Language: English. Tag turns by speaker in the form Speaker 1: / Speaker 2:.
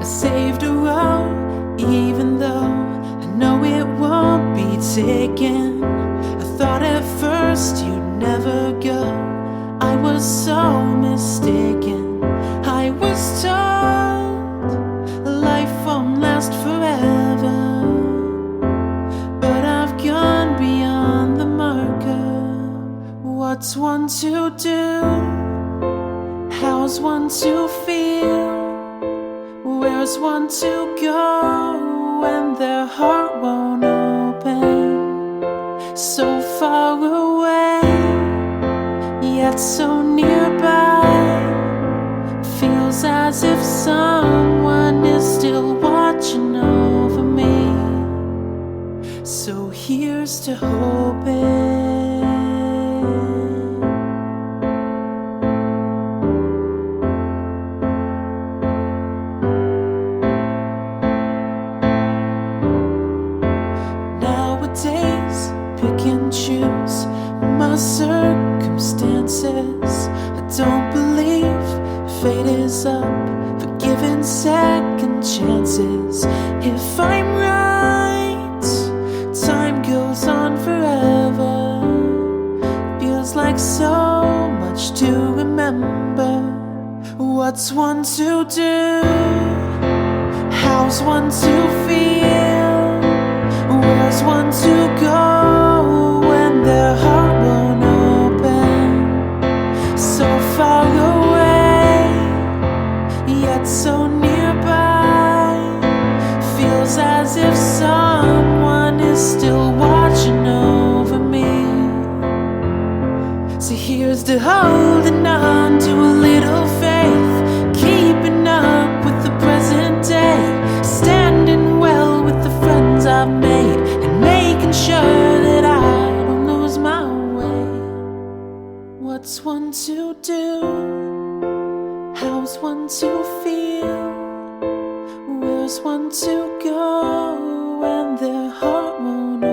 Speaker 1: saved a road, even though I know it won't be taken. I thought at first you'd never go. I was so mistaken. I was told life won't last forever, but I've gone beyond the marker. What's one to do? How's one to feel? Where's one to go when their heart won't open? So far away, yet so nearby. Feels as if someone is still watching over me. So here's to hoping. Nowadays, pick and choose my circumstances. I don't believe fate is up for giving second chances. If I'm right, time goes on forever. Feels like so much to remember. What's one to do? How's one to feel? Where's one to go when their heart won't open? So far away, yet so nearby. Feels as if someone is still watching over me. So here's to holding on to a little faith, keeping up with the present day, standing well with the friends I've made, and making sure that I don't lose my way. What's one to do? How's one to feel? Where's one to go when their heart won't